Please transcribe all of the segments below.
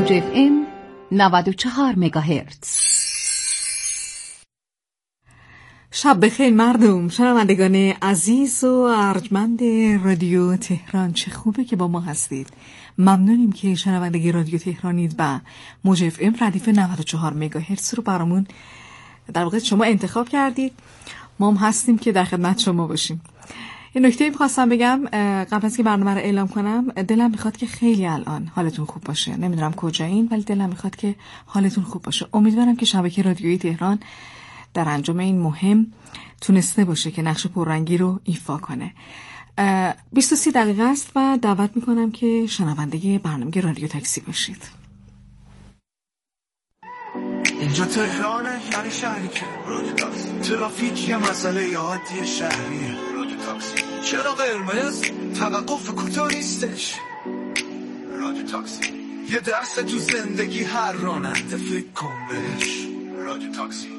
موج FM 94 مگاهرتز. شب بخیر مردم، شنوندگان عزیز و ارجمند رادیو تهران. چه خوبه که با ما هستید. ممنونیم که شنوندگی رادیو تهرانید و موج FM ردیف 94 مگاهرتز رو برامون در واقع شما انتخاب کردید. ما هم هستیم که در خدمت شما باشیم. این نکته می‌خواستم بگم قبل از که برنامه رو اعلام کنم، دلم می‌خواد که خیلی الان حالتون خوب باشه. نمیدونم کجایین، ولی دلم می‌خواد که حالتون خوب باشه. امیدوارم که شبکه رادیویی تهران در انجام این مهم تونسته باشه که نقش پررنگی رو ایفا کنه. 23 دقیقه است و دعوت می‌کنم که شنونده برنامه رادیو تاکسی باشید. اینجا تهرانه، یعنی شهری که رادیو تاکسی. ترافیک یه مسئله عادی شهریه. رادیو تاکسی. چرا قرمز؟ توقف کوتاه نیستش. رادیو تاکسی. یه درس تو زندگی هر راننده فکر کن بهش. رادیو تاکسی.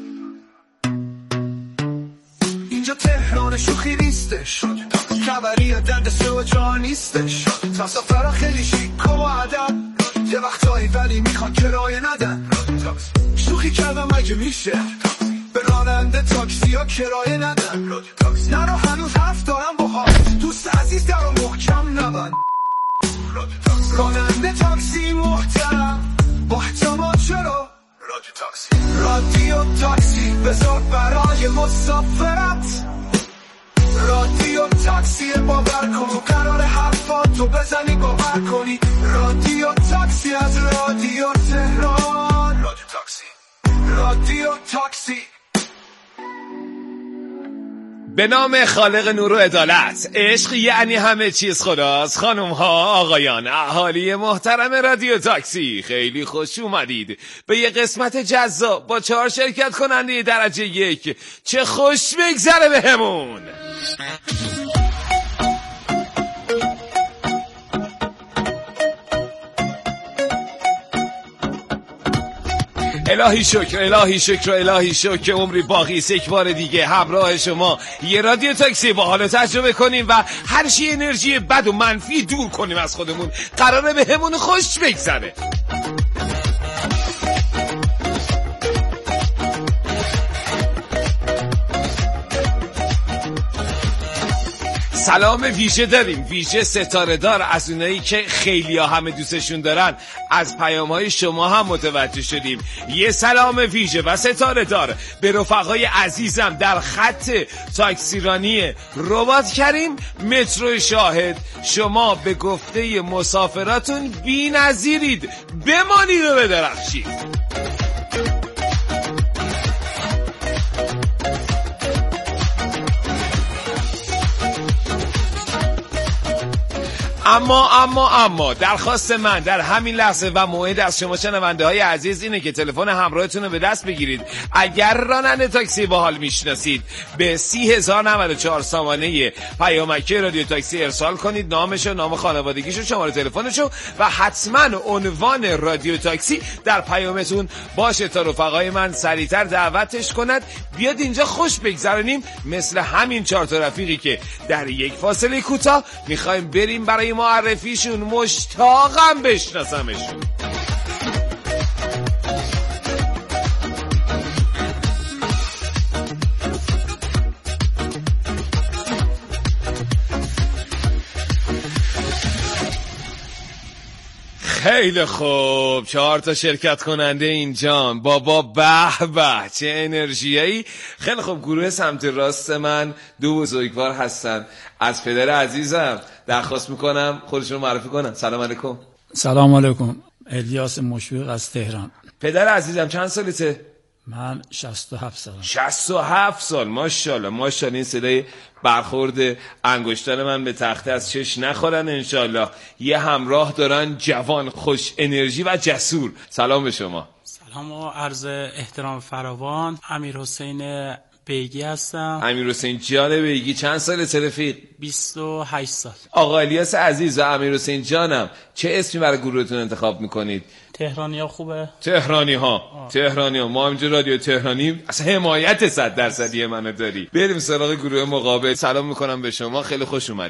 اینجا تهران شوخی نیستش. رادیو تاکسی. خبری درد سو جا نیستش. مسافرها خیلی شیک و ادب. یه وقتایی ولی میخوان کرایه ندن. رادیو تاکسی. شوخی کردم مگه میشه؟ به راننده تاکسی ها کرایه ندن. رادیو تاکسی. نرو هنوز حرف دارم با ها. دوست عزیز در رو محکم نبند. رادیو تاکسی. راننده تاکسی محترم با احتمال چرا؟ رادیو تاکسی. رادیو تاکسی بذار برای مسافرت. رادیو تاکسی باور کن و قرار حرفاتو بزنی باور کنی. رادیو تاکسی از رادیو تهران. رادیو تاکسی. رادیو تاکسی. به نام خالق نور و عدالت. عشق یعنی همه چیز خداست. خانم ها، آقایان، اهالی محترم رادیو تاکسی، خیلی خوش اومدید به یه قسمت جذاب با 4 شرکت کننده درجه 1. چه خوش بگذره بهمون. الهی شکر، الهی شکر، الهی شکر که عمری باقی است یک بار دیگه همراه شما یه رادیو تاکسی با حال تجربه کنیم و هر چی انرژی بد و منفی دور کنیم از خودمون. قراره به همون خوش بگذره. سلام ویژه داریم، ویژه ستاره دار، از اونایی که خیلی ها همه دوستشون دارن. از پیام های شما هم متوجه شدیم. یه سلام ویژه و ستاره دار به رفقای عزیزم در خط تاکسیرانی ربات کریم مترو شاهد. شما به گفته مسافراتون بی نظیرید، بمانید و بدرخشید. اما درخواست من در همین لحظه و موعد از شما شنونده های عزیز اینه که تلفن همراهتون رو به دست بگیرید. اگر راننده تاکسی باحال میشناسید به 30,094 سامانه پیامک رادیو تاکسی ارسال کنید، نامشو، نام خانوادگیشو، شماره تلفنشو و حتما عنوان رادیو تاکسی در پیامتون باشه تا رفقای من سریعتر دعوتش کند بیاد اینجا خوش بگذرونیم. مثل همین 4 تا رفیقی که در یک فاصله کوتاه میخوایم بریم برای معرفیشون. مشتاقم بشناسمشون. خیلی خوب، 4 تا شرکت کننده اینجا. بابا به به چه انرژیایی. خیلی خوب، گروه سمت راست من 2 بزرگوار هستن. از پدر عزیزم درخواست میکنم خودشون معرفی کنن. سلام علیکم. سلام علیکم. الیاس مشفق از تهران. پدر عزیزم چند سالته؟ من 67 سالم. 67 سال، ماشاءالله ماشاءالله. این صدای برخورد انگشتان من به تخته از چش نخورن انشالله. یه همراه دارن جوان، خوش انرژی و جسور. سلام به شما. سلام و عرض احترام فراوان. امیرحسین بیگی هستم. امیرحسین جان بیگی، چند سالته رفیق؟ 28 سال. آقا الیاس عزیز و امیرحسین جانم، چه اسمی برای گروهتون انتخاب میکنید؟ تهرانی ها خوبه؟ تهرانی ها. ما همینجا رادیو تهرانی اصلا حمایت 100% منو داری. بریم سراغ گروه مقابل. سلام میکنم به شما، خیلی خوش اومدید.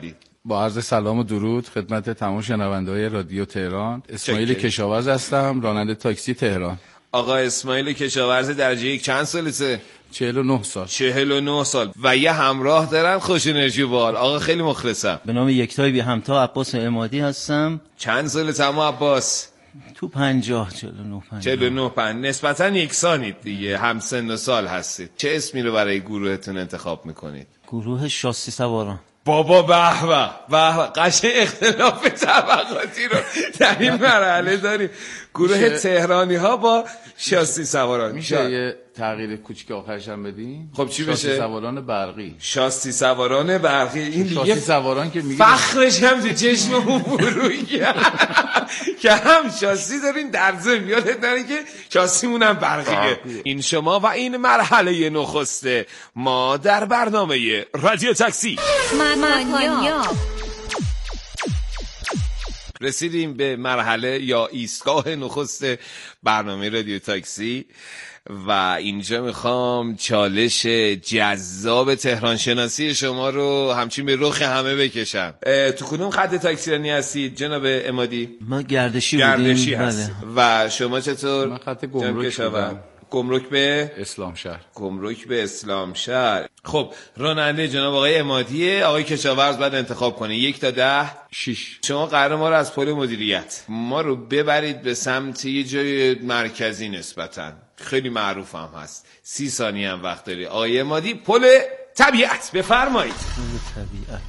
با عرض سلام و درود خدمت تمام شنونده‌های رادیو تهران. اسماعیل کشاورز هستم، راننده تاکسی تهران. آقا اسماعیل کشاورز درجه یک چند سالته؟ 49 سال. 49 سال و یه همراه دارن خوش انرژی و بال. آقا خیلی مخلصم. به نام یکتای بی همتا عباس عمادی هستم. چند سالته عمو عباس؟ تو 50 49 نسبتا یکسانید دیگه، هم سن و سال هستید. چه اسمی رو برای گروهتون انتخاب میکنید؟ گروه شاسی سواران. بابا به قشنگ اختلاف طبقاتی رو در این مرحله داریم. گروه تهرانی ها با شاسی سواران. میشه یه تغییر کوچیک آخرش هم بدیم؟ خب چی بشه؟ شاسی سواران برقی. شاسی سواران برقی. این دیگه شاسی سواران که میگه فخرش هم تو چشممون فروی که هم شاسی دارین در ضمن یادت نره که شاسیمون هم برقیه. این شما و این مرحله نخسته ما در برنامه رادیو تاکسی مانیا. رسیدیم به مرحله یا ایستگاه نخست برنامه رادیو تاکسی و اینجا میخوام چالش جذاب تهران شناسی شما رو همچین به رخ همه بکشم. تو کدوم خط تاکسیرانی هستید جناب عمادی؟ ما گردشی هست. و شما چطور؟ من خط گمرک بودم. گمرک به اسلام شهر. گمرک به اسلام شهر. خب راننده جناب آقای عمادیه. آقای کشاورز بعد انتخاب کنه 1 تا 10. 6. شما قرار ما رو از پل مدیریت ما رو ببرید به سمت یه جای مرکزی، نسبتاً خیلی معروف هم هست. 30 ثانیه هم وقت داری آقای عمادی. پل طبیعت بفرمایید. پل طبیعت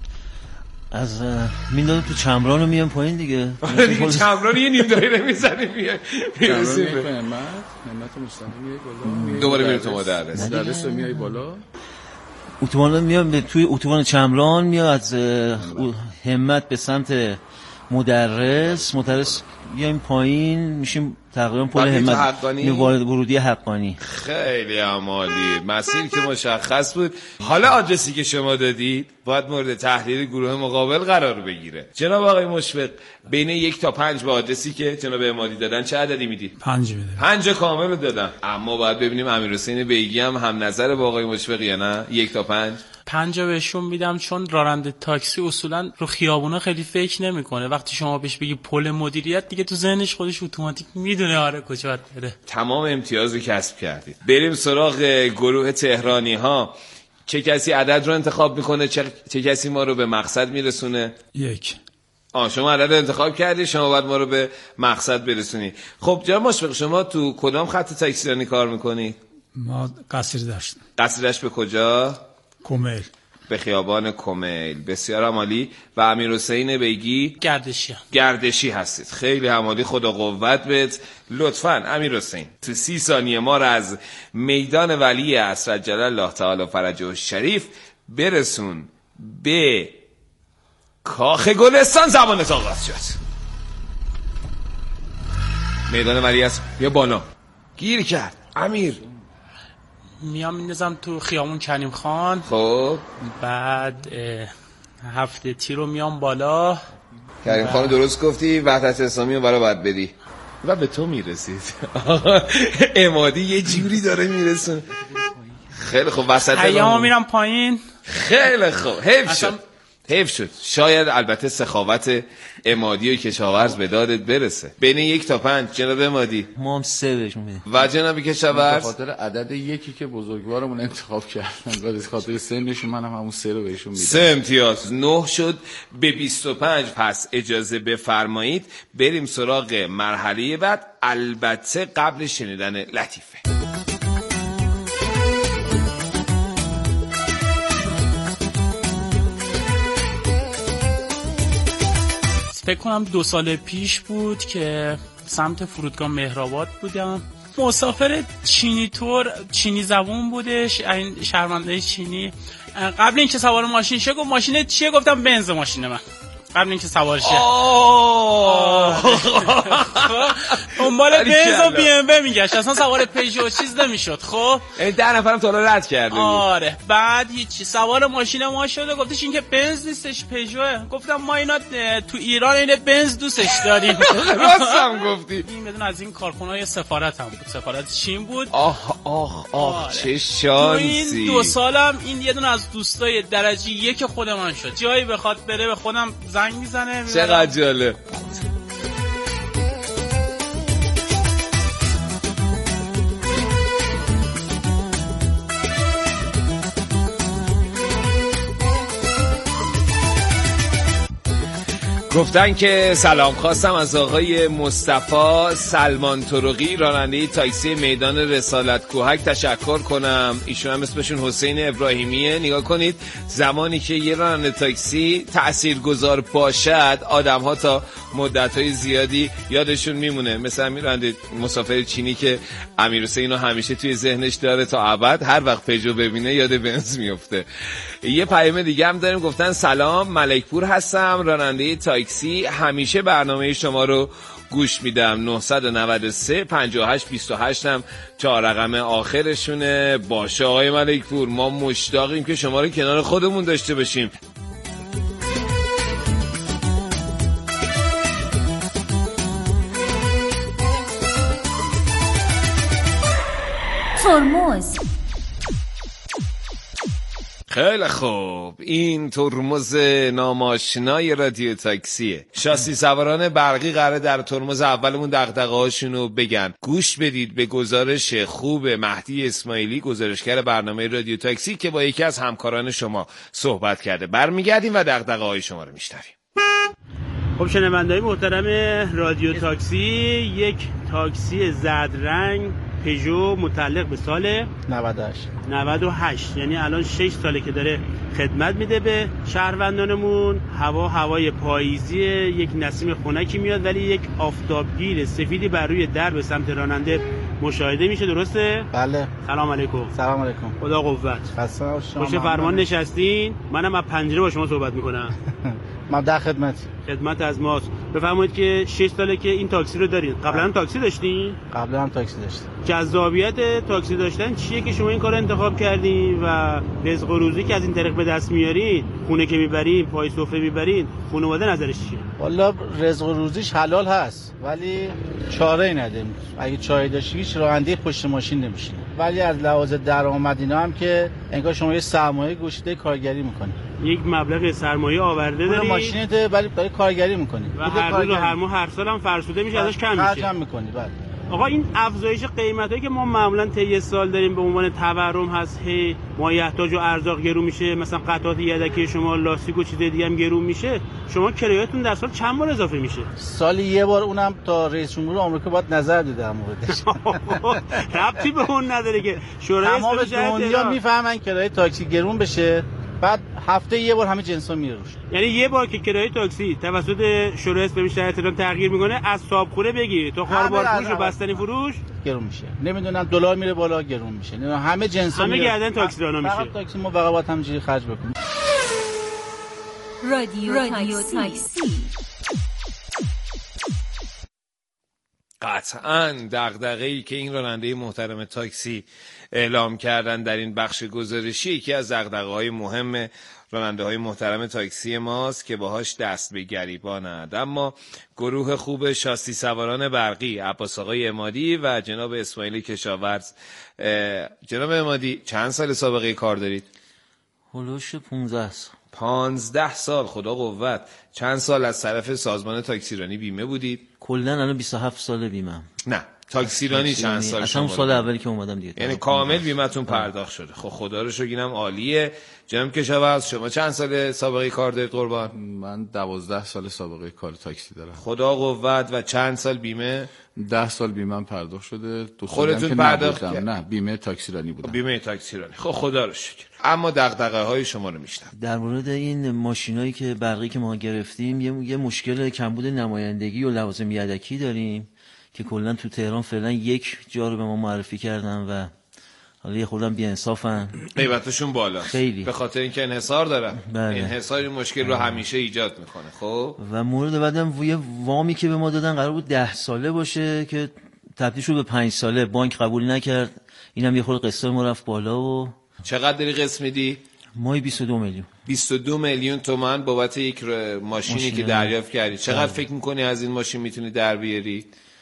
از میندازم تو چمران رو میام پایین دیگه. چمران یه نیم دایره میزنیم میرسیم به نعمت مصطفی میای بالا. دوباره میریم تو مدرس. مدرس میای بالا. اتوبان میام به توی اتوبان چمران میام از همت به سمت مدرس میایم پایین میشیم تقریبا پل همت ورودی حقانی. خیلی عالی. مسیر که مشخص بود. حالا آدرسی که شما دادید باید مورد تحلیل گروه مقابل قرار بگیره. جناب آقای مشفق بین 1 تا 5 با آدرسی که جناب عمادی دادن چه عددی میدی؟ 5 میده. 5 کامل دادم. اما باید ببینیم امیرحسین بیگی هم نظر با آقای مشفق یا نه. 1 تا 5 5 بهشون میدم، چون راننده تاکسی اصولا رو خیابونا خیلی فکر نمیکنه. وقتی شما بهش بگی پل مدیریت دیگه تو ذهنش خودش اتوماتیک میدونه آره کجا باید بره. تمام امتیاز رو کسب کردید. بریم سراغ گروه تهرانی ها. چه کسی عدد رو انتخاب میکنه؟ چه کسی ما رو به مقصد میرسونه؟ 1. شما عدد رو انتخاب کردی، شما باید ما رو به مقصد برسونی. خب جناب مشفق شما تو کدام خط تاکسیرانی کار میکنی؟ ما قصر داشت. قصرش به کجا؟ کمیل. به خیابان کمیل. بسیار عالی. و امیرحسین بیگی گردشی هستید. خیلی عالی. خدا قوت بهت. لطفاً امیرحسین تو 30 ثانیه ما رو از میدان ولی عصر عجل الله تعالی فرجه الشریف برسون به کاخ گلستان. زبانت آغاز شد. میدان ولی عصر بیا بالا. گیر کرد امیر. میام میندازم تو خیابون کریم خان. خب بعد هفته تی رو میام بالا. کریم خان درست گفتی. وحدت اسلامی رو برای باید بدی و به تو میرسید. عمادی یه جوری داره میرسون. خیلی خوب. وسط ایام میرم پایین. خیلی خوب. حیف شد. شاید البته سخاوت عمادی و کشاورز به دادت برسه. بین 1 تا 5 جناب عمادی. ما هم 3 بهشون میدیم. و جناب کشاورز به خاطر عدد 1 که بزرگوارمون انتخاب کردن و به خاطر سنشون منم همون 3 رو بهشون میدم. 3 امتیاز. 9 شد به 25. پس اجازه بفرمایید بریم سراغ مرحله بعد، البته قبل شنیدن لطیفه. فکر کنم 2 سال پیش بود که سمت فرودگاه مهرآباد بودم. مسافر چینی زبون بودش، این شرمنده چینی. قبل اینکه سوار ماشین شه گفت ماشین چیه؟ گفتم بنز ماشین من. قبل اینکه سوار شه. دنبال بنز و بی ام و میگشت، اصلا سوار پژو چیز نمیشد. خب 10 نفرم تا رد کرده. آره بعد هیچی سوار ماشین ما شده، گفتش این که بنز نیستش پژوه. گفتم ما اینا تو ایران این بنز دوستش داریم. راستم گفتی. این بدون از این کارخونه‌های سفارت هم بود، سفارت چین بود. آه چه شانسی. این 2 سالم این یه دونه از دوستای درجه 1 خود من شد. جایی بخواد بره به خودم زنگ میزنه. چقدر جالب. گفتن که سلام خواستم از آقای مصطفی سلمان طرقی راننده تاکسی میدان رسالت کوهک تشکر کنم. ایشون هم اسمشون حسین ابراهیمیه. نگاه کنید زمانی که یه راننده تاکسی تاثیرگذار باشد آدم ها تا مدت های زیادی یادشون میمونه. مثلا همین راننده مسافر چینی که امیر حسین رو همیشه توی ذهنش داره تا ابد، هر وقت پژو ببینه یاد بنز میفته. یه پیام دیگه هم داریم. گفتن سلام ملکپور هستم راننده تاکسی، همیشه برنامه شما رو گوش میدم. 993 58 28 هم 4 رقم آخرشونه. باشه آقای ملکپور، ما مشتاقیم که شما رو کنار خودمون داشته باشیم. ترمز. خیلی خوب، این ترمز ناماشنای رادیو تاکسیه. شاسی سواران برقی قراره در ترمز اولمون دغدغه‌هاشونو بگن. گوش بدید به گزارش خوب مهدی اسماعیلی، گزارشگر برنامه رادیو تاکسی که با یکی از همکاران شما صحبت کرده. برمیگردیم و دغدغه‌های شما رو میشنویم. خب شنونده‌های محترم رادیو تاکسی، یک تاکسی زرد رنگ پژو متعلق به سال 98 یعنی الان 6 ساله که داره خدمت میده به شهروندانمون. هوای پاییزی، یک نسیم خنکی میاد ولی یک آفتابگیر سفیدی بر روی درب سمت راننده مشاهده میشه. درسته؟ بله. سلام علیکم. سلام علیکم. خدا قوت. پشت فرمان نشستین، منم از پنجره با شما صحبت میکنم. ما در خدمت از ماست. بفرمایید که 6 ساله که این تاکسی رو دارین. قبلا هم تاکسی داشتین؟ قبلا هم تاکسی داشتیم. جذابیت تاکسی داشتن چیه که شما این کارو انتخاب کردین و رزق و روزی که از این طریق به دست میارین، خونه که میبرین، پای سفره میبرین، خانواده نظرش چیه؟ والا رزق و روزیش حلال هست ولی چاره‌ای نداریم. اگه چاره داشتی هیچ راننده پشت ماشین نمیشینه. ولی از لحاظ درآمد اینا هم که انگار شما یه سرمایه گوشته کارگری میکنی. یک مبلغ سرمایه آورده داری، ماشینته ولی داری کارگری میکنی و هر ماه هر سال هم فرسوده میشه، ازش کم میشه. کم میکنی. بله. آقا این افزایش قیمتایی که ما معمولا طی سال داریم به عنوان تورم هست، هی مایحتاج و ارزاق گرون میشه، مثلا قطعات یدکی شما، لاستیک و چیز دیگه هم گرون میشه. شما کرایه‌تون در سال چند بار اضافه میشه؟ سالی یه بار، اونم تا رئیس جمهور آمریکا باید نظر بده در موردش. ربطی به اون نداره که شورای تمام دنیا میفهمن کرایه تاکسی گرون بشه، بعد هفته یه بار همه جنسا میره روش. یعنی یه بار که کرایه تاکسی توسط شورای اسلامی شهر تهران تغییر میکنه، از صابخوره بگیر تا خاربار فروش و بستنی فروش گرون میشه. نمیدونم دلار میره بالا گرون میشه. نه همه جنسا همه گردن تاکسی رانا میشه. فقط تاکسی ما فقط باید همینجوری خرج بکنیم. رادیو تاکسی. قطعاً دغدغه‌ای که این راننده محترم تاکسی اعلام کردن در این بخش گزارشی یکی از دغدغه‌های مهم راننده‌های محترم تاکسی ماست که باهاش دست به گریبانند. اما گروه خوب شاسی سواران برقی، عباس آقای عمادی و جناب اسماعیلی کشاورز. جناب عمادی چند سال سابقه کار دارید؟ هلوش 15 سال. 15 سال، خدا قوت. چند سال از طرف سازمان تاکسیرانی بیمه بودید؟ کلاً الان 27 سال بیمه‌ام. نه تاکسیرانی چند سال؟ اصلا سال اولی که اومدم دیگه. یعنی کامل بیمه‌تون پرداخت شده. خب خدا رو شکر، اینم عالیه. جناب کشاورز شما چند سال سابقه کار دارید قربان؟ من 12 سال سابقه کار تاکسی دارم. خدا قوت. و چند سال بیمه؟ 10 سال بیمه‌ام پرداخت شده. خودتون پرداخت کردید؟ نه، بیمه تاکسیرانی بودم. بیمه تاکسیرانی. خب خدا رو شکر. اما دغدغه‌های شما رو میشنم. در مورد این ماشینایی که برقی که ما گرفتیم یه مشکل کمبود نمایندگی و لوازم یدکی داریم که کلا تو تهران فعلا یک جا رو به ما معرفی کردن و حالا یه خودم بی‌انصافن، قیمتشون بالا خیلی، به خاطر اینکه انحصار دارن. بله. انحصار این مشکل رو همیشه ایجاد میکنه. خب و مورد بعدم یه وامی که به ما دادن قرار بود 10 ساله باشه که تبدیل شد به 5 ساله، بانک قبول نکرد، اینم یه خورده قسط ما رفت بالا. و چقدر داری قسط میدی؟ ماهی 22 میلیون. 22 میلیون تومان بابت یک ماشینی که دریافت کردی. چقدر فکر میکنی از این ماشین میتونی در بیاری؟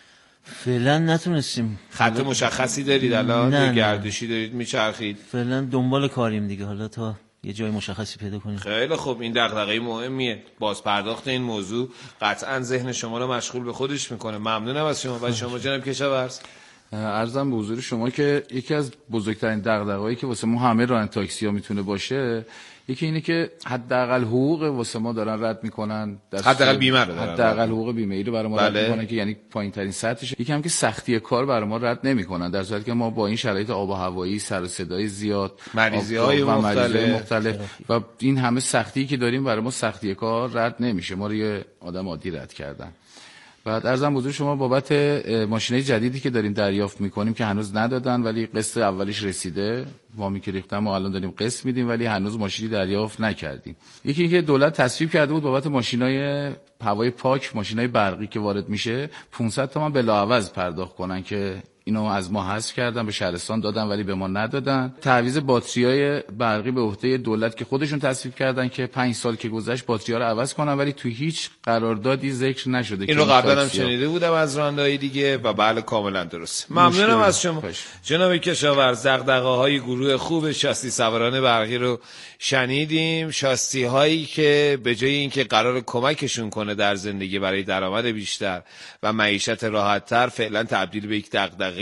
فعلا نتونستیم. خط مشخصی دارید الان؟ نه گردشی دارید میچرخید؟ فعلا دنبال کاریم دیگه، حالا تا یه جای مشخصی پیدا کنیم. خیلی خوب، این دغدغه مهمیه. باز پرداخت این موضوع قطعا ذهن شما رو مشغول به خودش میکنه. ممنونم از شما. و شما جناب کشاورز، عرضم به حضور شما که یکی از بزرگترین دغدغه‌هایی که واسه ما همه راننده تاکسی ها میتونه باشه، یکی اینه که حداقل حقوق واسه ما دارن رد میکنن، حداقل بیمه رو دارن، حداقل حقوق بیمه ای رو برای ما رد میکنن که یعنی پایین ترین سطحشه. یکی هم که سختی کار برای ما رد نمیکنن، در صورتی که ما با این شرایط آب و هوایی، سر و صدای زیاد، مریضی‌های مختلف و این همه سختی که داریم برای ما سختی کار رد نمیشه. ما رو یه آدم عادی رد کردن. بعد عرضم حضور شما بابت ماشینای جدیدی که داریم دریافت میکنیم که هنوز ندادن ولی قسط اولیش رسیده، وامی که ریختن ما الان داریم قسط میدیم ولی هنوز ماشینی دریافت نکردیم. یکی اینکه دولت تصویب کرده بود بابت ماشینای هوای پاک، ماشینای برقی که وارد میشه 500 تومان بلاعوض پرداخت کنن که اینو از ما حذف کردن، به شهرستان دادن ولی به ما ندادن. تعویض باتریای برقی به عهده دولت که خودشون تصویب کردن که 5 سال که گذشت باتری‌ها رو عوض کنن ولی تو هیچ قراردادی ذکر نشده. این رو قبلا هم شنیده بودم از راننده‌های دیگه و بله کاملا درست. ممنونم از شما جناب کشاورز. دغدغه‌های گروه خوب شاسی سواران برقی رو شنیدیم. شاسی هایی که به جای اینکه قرار کمکشون کنه در زندگی برای درآمد بیشتر و معیشت راحت تر، فعلا تبدیل به یک دغدغه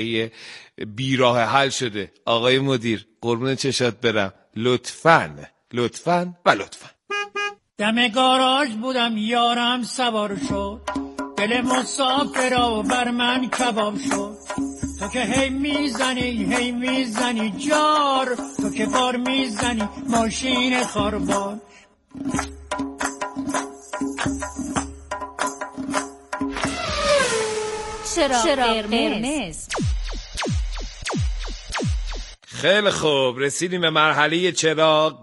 بی راه حل شده. آقای مدیر قربون چشات برم، لطفاً و لطفاً. دم گاراژ بودم یارم سوار شد، دل مسافرا بر من کباب شد. تو که هی میزنی جار، تو که بار میزنی ماشین خاربار. چرا قرمز. خیلی خوب، رسیدیم به مرحله چراغ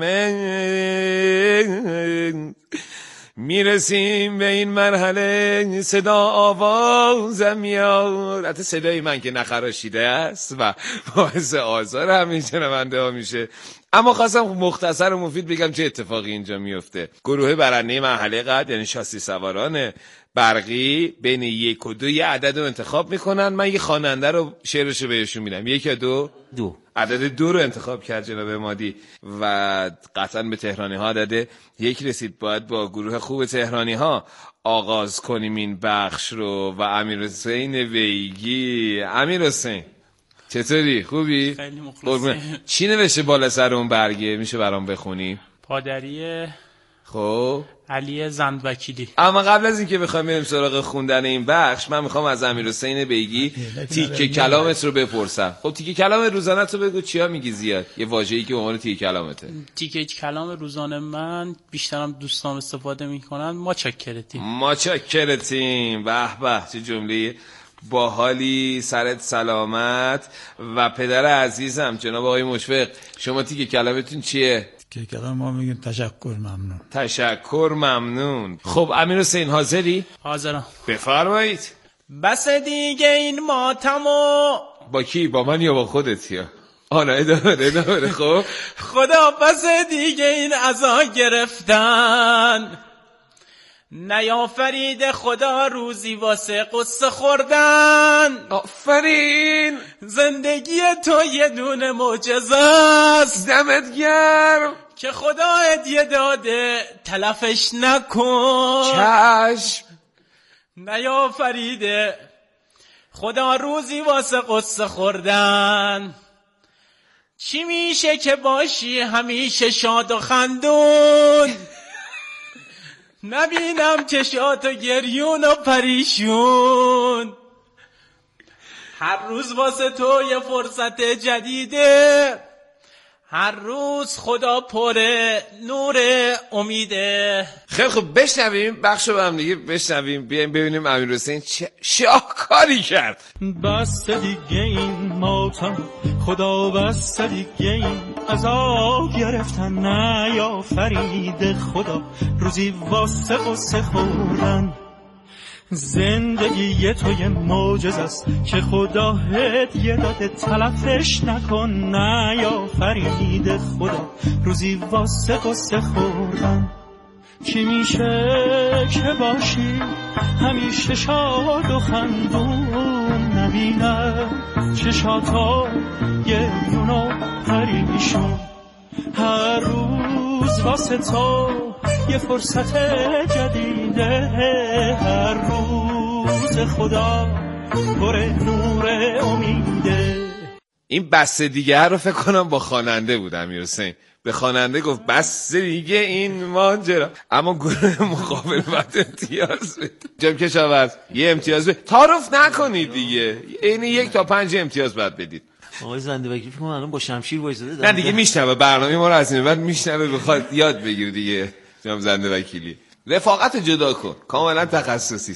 قرمز. میرسیم به این مرحله، صدا آوازم میاد. حتی صدای من که نخراشیده است و باعث آزار همین شنونده ها میشه. اما خواستم مختصر و مفید بگم چه اتفاقی اینجا میفته. گروه برنده مرحله قبل یعنی شاسی سواران برقی بین 1 و 2 یه عدد رو انتخاب میکنن. من یه خواننده رو شعرشو بهشون میدم. 1 یا 2؟ 2. عدد 2 رو انتخاب کرد جناب مادی و قطعا به تهرانی ها عدد 1 رسید. باید با گروه خوب تهرانی ها آغاز کنیم این بخش رو و امیرحسین ویگی. امیرحسین چطوری؟ خوبی؟ خیلی مخلصم. چی نوشته بالا سر اون برگه؟ میشه برام بخونی؟ پادری خب علی زندوکیلی. اما قبل از اینکه بخوام بریم سراغ خوندن این بخش، من میخوام از امیرحسین بیگی تیکه کلامت رو بپرسم. خب تیکه کلام روزانه تو بگو، چیا میگی زیاد؟ یه واژه‌ای که به عنوان تیکه کلامته. تیکه کلام روزانه من بیشترم دوستان استفاده میکنن. ما چاکرتیم. به به چه جمله باحالی. سرت سلامت. و پدر عزیزم جناب آقای مشفق، شما تیکه کلامتون چیه؟ که کلام ما میگیم تشکر ممنون. خب امیرحسین حاضری؟ حاضرم. بفرمایید. بس دیگه این ماتمو. با کی؟ با من یا با خودت؟ یا آنا ادامه. خب خدا بس دیگه این عزا گرفتن، نیافرید خدا روزی واسه قصه خوردن. آفرین. زندگی تو یه دونه معجزه است، دمت گرم که خدا هدیه داده تلفش نکن. چشم. نیافریده خدا روزی واسه قصه خوردن، چی میشه که باشی همیشه شاد و خندون، نبینم چشاتو گریون و پریشون. هر روز واسه تو یه فرصت جدیده، هر روز خدا پره نور امیده. خیلی خب بشنویم بخشو با هم دیگه بشنویم، بیایم ببینیم امیرحسین چه شاهکاری کرد. بس دیگه این ماتم خدا بسته دیگه این عذاب گرفتن نیافرید خدا روزی واسه قصه خوردن. زندگی توی معجزه است که خدا هدیه داده تلفش نکن نیافرید خدا روزی واسه قصه خوردن. چی میشه که باشی همیشه شاد و خندون نبینه چشاتا گریون و پریشون هر روز واسه تو یه فرصت جدیده هر روز خدا پر نور امیده. این بس دیگه رو فکر کنم با خواننده بود امیرحسین. به خواننده گفت بس دیگه این ماجرا، اما گروه مقابل بعد امتیاز بده. جناب کشاورز یه امتیاز بده. تعارف نکنید دیگه، این 1 تا 5 امتیاز بعد بدید. آقای زنده وکیل فکر کنم الان با شمشیر وایساده. نه دیگه میشنوه برنامه ما رو از این بعد میشنوه، بخواد یاد بگیره دیگه. جناب زنده وکیلی رفاقت جدا کن، کاملا تخصصی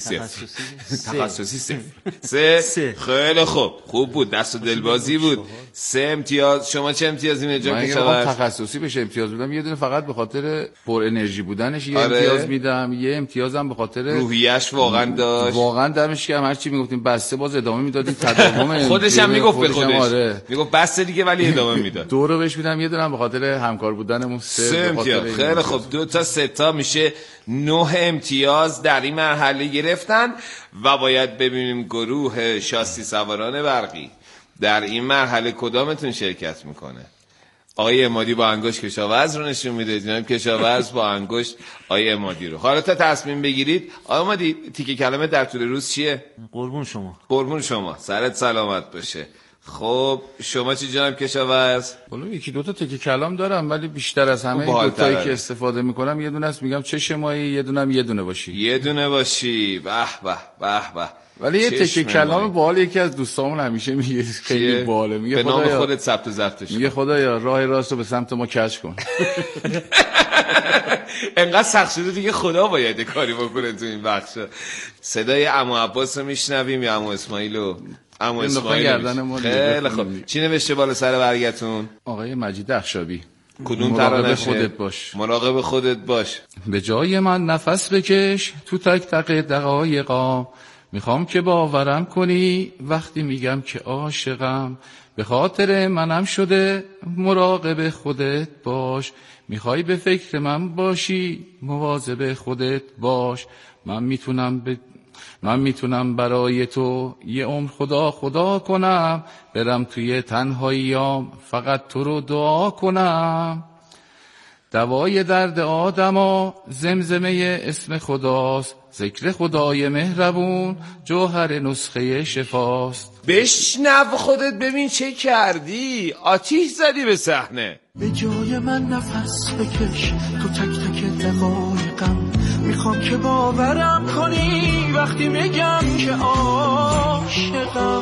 تخصصی سه. خیلی خوب بود، دست و دلبازی بود. 3 امتیاز. شما چه امتیازی میدید جناب کشاورز؟ من تخصصی بهش امتیاز میدم، یه دونه فقط به خاطر پر انرژی بودنش یه امتیاز میدم، یه امتیازم به خاطر روحیه‌اش واقعا داشت، واقعا دمش گرم. هر چی میگفتیم بسته باز ادامه میدادیم، تداوم خودش هم میگفت به خودش میگفت بسته دیگه ولی ادامه میداد. 2 رو بهش میدم، یه دونه به خاطر همکار بودنمون 3 امتیاز. خیلی خوب، 2 تا 3 تا میشه 9 امتیاز در این مرحله گرفتن و باید ببینیم گروه شاسی سواران برقی در این مرحله کدامتون شرکت میکنه. آقای امادی با انگشت کشاورز رو نشون میده، جناب کشاورز با انگشت آقای امادی رو. حالا تا تصمیم بگیرید. آقای امادی تیکه کلمه در طول روز چیه؟ قربون شما، سرت سلامت باشه. خب شما چی جناب کشاورز؟ والا 1-2 تا تیکه کلام دارم، ولی بیشتر از همه این 2 تایی که استفاده میکنم یه دونه است، میگم چه مایی، یه دونه هم یه دونه باشی. به به به به. ولی یه تیکه کلام باحال یکی از دوستامون همیشه میگه، خیلی باحاله، میگه به نام خودت ثبت و ضبطش میگه خدایا راه راست رو به سمت ما کج کن. انقدر سخت شده دیگه خدا باید کاری بکنه تو این بخش. صدای عمو عباس رو میشنویم یا عمو اسماعیلو؟ عمو اسماعیل. خیلی خوب. چی نوشته بالا سر برگتون؟ آقای مجید اخشابی. کدوم ترانه؟ مراقب خودت باش. به جای من نفس بکش تو تک تک دقایقا، میخوام که باورم کنی وقتی میگم که عاشقم، به خاطر منم شده مراقب خودت باش، میخوای به فکر من باشی مواظب خودت باش، من میتونم برای تو یه عمر خدا کنم، برم توی تنهاییام فقط تو رو دعا کنم. دوای درد آدما زمزمه اسم خداست، ذکر خدای مهربون جوهر نسخه شفاست. بشنو خودت ببین چه کردی، آتیش زدی به صحنه. به جای من نفس بکش تو تک تک دقایقم، میخوام که باورم کنی وقتی میگم که عاشقم،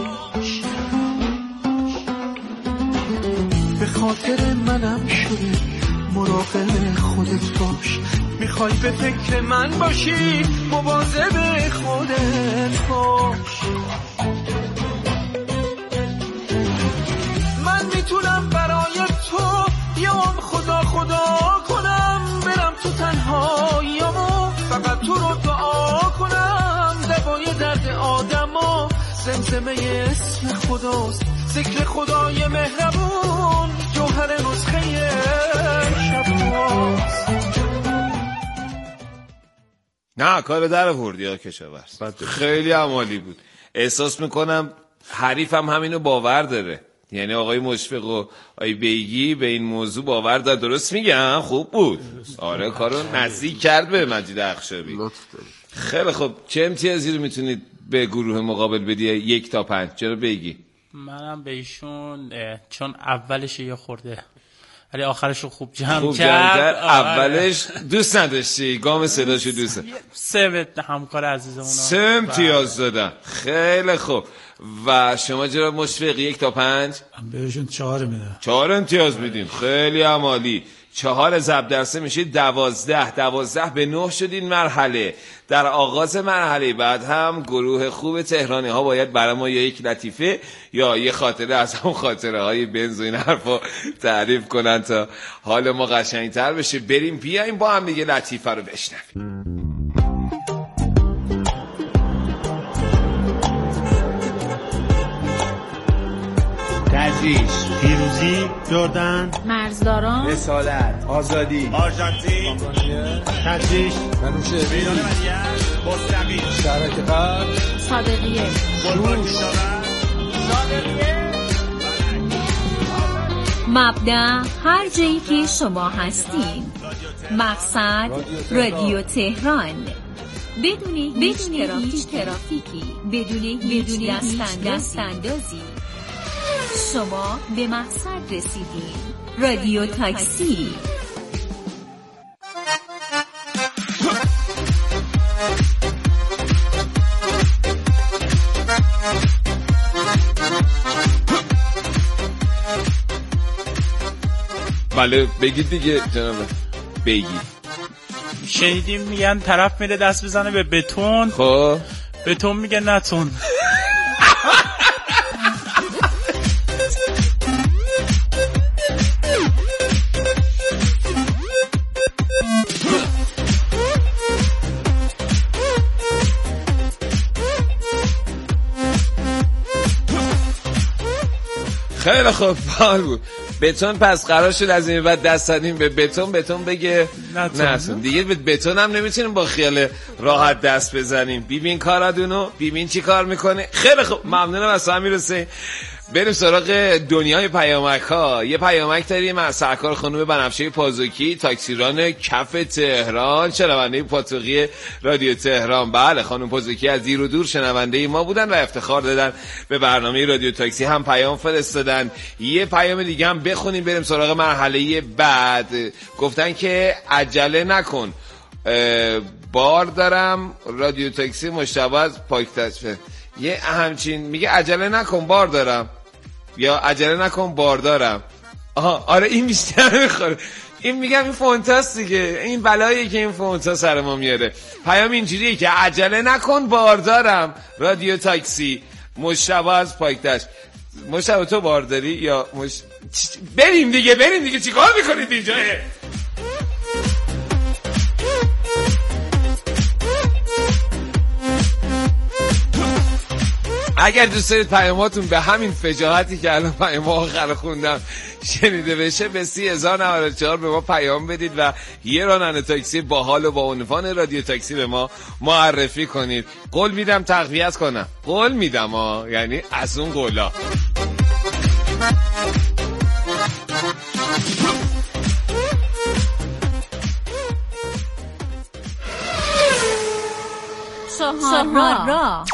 به خاطر منم شده مراقب خودت باش، میخوای به فکر من باشی مواظب خودت باش. من میتونم برای تو یه عمر خدا کنم، برم تو تنهاییامو فقط تو رو دعا کنم. دوای درد آدما زمزمه اسم خداست، ذکر خدای مهربون جوهر نسخه شفاست. نه کار در آوردی آقا کشاورز، خیلی عالی بود. احساس میکنم حریفم همینو باور داره، یعنی آقای مشفق و آقای بیگی به این موضوع باور داره. درست میگم؟ خوب بود. آره کارو نزدیک کرد به مجید اخشابی. خیلی خوب. چه امتیازی رو میتونید به گروه مقابل بدی 1 تا 5 جناب بیگی؟ منم به ایشون چون اولش یه خورده ولی آخرشو خوب جمع کرد. اولش دوست نداشتی، گام صداشو دوست. 3 همکار عزیزمون 3 امتیاز دادن. خیلی خوب. و شما جناب مشفق 1 تا 5؟ من بهشون 4 میدم. 4 امتیاز میدیم. خیلی عالی. 4 ضرب در 3 میشه 12 به 9 شد این مرحله. در آغاز مرحله بعد هم گروه خوب تهرانی ها باید برای ما یا یک لطیفه یا یه خاطره از هم خاطره های بنز و این حرفا تعریف کنن تا حال ما قشنگتر بشه. بریم بیایم با هم دیگه لطیفه رو بشنویم. تجریش، پیروزی، جردن، مرزداران، رسالت، آزادی، آرژانتین، تجریش، منوشه، بیرون مدیت، مستقیم، شرک قرد، صادقیه، بلبل مبدأ هر جایی که شما هستین. مقصد رادیو تهران. بدون هیچ ترافیکی، بدون هیچ دستاندازی شما به مقصد رسیدین. رادیو تاکسی. بله بگید دیگه جناب، بگید. شنیدیم میگن طرف میره دست بزنه به بتون، خب بتون میگه نتون. خیلی خوب باحال بود. بتون پس قرار شد از این بعد دست زدیم به بتون بگه نتون. دیگه به بتون هم نمیتونیم با خیال راحت دست بزنیم. ببین کارادونو، ببین چی کار میکنه. خیلی خوب ممنونم از امیر حسین. بریم سراغ دنیای پیامک ها. یه پیامک داریم از سرکار خانم بنفشه پازوکی، تاکسیران کف تهران، شنونده پاتوقی رادیو تهران. بله خانم پازوکی از دیر و دور شنونده ما بودن و افتخار دادن به برنامه رادیو تاکسی، هم پیام فرستادن. یه پیام دیگه هم بخونیم بریم سراغ مرحله بعد. گفتن که عجله نکن بار دارم، رادیو تاکسی مشتبه از پاکتشفه. یه همچین میگه عجله نکن بار دارم یا عجله نکن بار دارم. آره این بیشتر میخوره. این میگم این فونتاست دیگه، این بلایی که این فونتا سر ما میاره. پیام اینجوریه که عجله نکن بار دارم، رادیو تاکسی مشتبه از پاکتشف. مشتبه تو بار داری یا بریم دیگه چیکار میکنید اینجا؟ اگر دوست دارید پیاماتون به همین فجاعتی که الان پیام آخر خوندم شنیده بشه، به 30,094 به ما پیام بدید و یه راننده تاکسی باحال و با عنوان رادیو تاکسی به ما معرفی کنید. قول میدم تقویت کنم، قول میدم یعنی از اون قولا. شهرها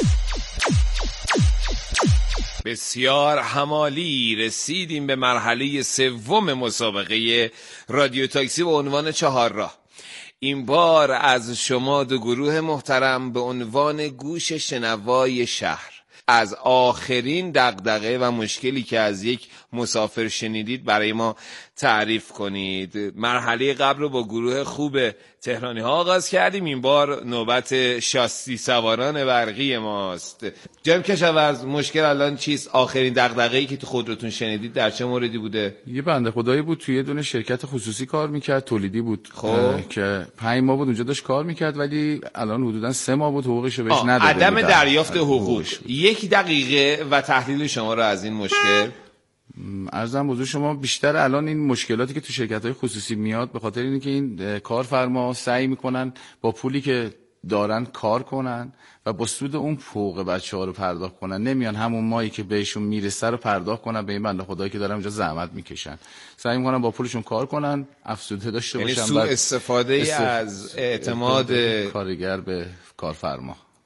بسیار همالی. رسیدیم به مرحله سوم مسابقه رادیو تاکسی به عنوان 4 راه. این بار از شما دو گروه محترم به عنوان گوش شنوای شهر از آخرین دغدغه و مشکلی که از یک مسافر شنیدید برای ما تعریف کنید. مرحله قبل رو با گروه خوب تهرانی ها آغاز کردیم. این بار نوبت شاسی سواران برقی ماست. جناب کشاورز، مشکل الان چیست؟ آخرین دغدغه‌ای که تو خودتون شنیدید در چه موردی بوده؟ یه بنده خدایی بود توی یه دونه شرکت خصوصی کار میکرد، تولیدی بود. خب که 5 ماه بود اونجا داشت کار میکرد، ولی الان حدوداً 3 ماه بود حقوقش رو بهش نداده. عدم دریافت حقوق. 1 دقیقه و تحلیل شما رو از این مشکل. عرضم حضور شما، بیشتر الان این مشکلاتی که تو شرکت‌های خصوصی میاد به خاطر اینه که این کارفرما سعی میکنن با پولی که دارن کار کنن و با سود اون فوق بچه‌ها رو پرداخت کنن، نمیان همون مایی که بهشون میرسه رو پرداخت کنن به این بنده خدایی که دارن اونجا زحمت میکشن. سعی میکنن با پولشون کار کنن، افزوده داشته باشن. یعنی سوء استفاده از اعتماد کارگر به کارفرما.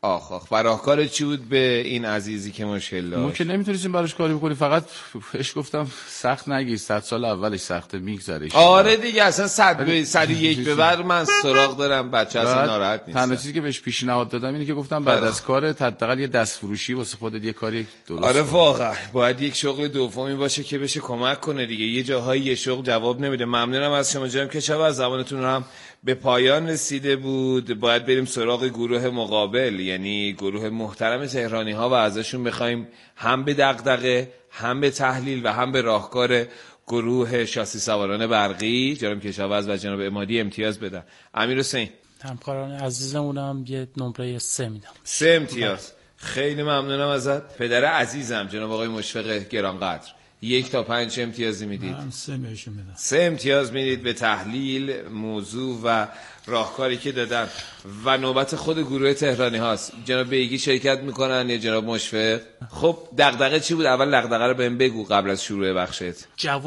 آخ راهکار چی بود به این عزیزی که مشکل داشت؟ ما که نمیتونستیم براش کاری بکنیم، فقط بهش گفتم سخت نگیر، 100 سال اولش سخته میگذره. آره دیگه، اصلا 101 به بعد من سراغ دارم، بچه اصلا ناراحت نیست. تنها چیزی که بهش پیشنهاد دادم اینه که گفتم بعد از کارت حداقل یه دست فروشی واسه خودت یه کاری درست. آره واقعا باید یک شغل دومی باشه که بشه کمک کنه دیگه. یه جاهایی یه شغل جواب نمیده. ممنونم از شما جناب کشاورز، زمانتون رو هم به پایان رسیده بود. باید بریم سراغ گروه مقابل، یعنی گروه محترم تهرانی ها و ازشون بخوایم هم به دغدغه، هم به تحلیل و هم به راهکار گروه شاسی سواران برقی جناب کشاورز و جناب عمادی امتیاز بدن. امیر حسین، همکاران عزیزمونم یه نمره 3 میدم. 3 امتیاز. خیلی ممنونم ازت. پدر عزیزم جناب آقای مشفق گرانقدر، 1 تا 5 امتیازی میدید؟ من 3 بهشون میدم. 3 امتیاز میدید به تحلیل موضوع و راهکاری که دادن. و نوبت خود گروه تهرانی هاست. جناب بیگی شرکت میکنن یا جناب مشفق؟ خب دغدغه چی بود؟ اول دغدغه رو بهم بگو قبل از شروع بخشت.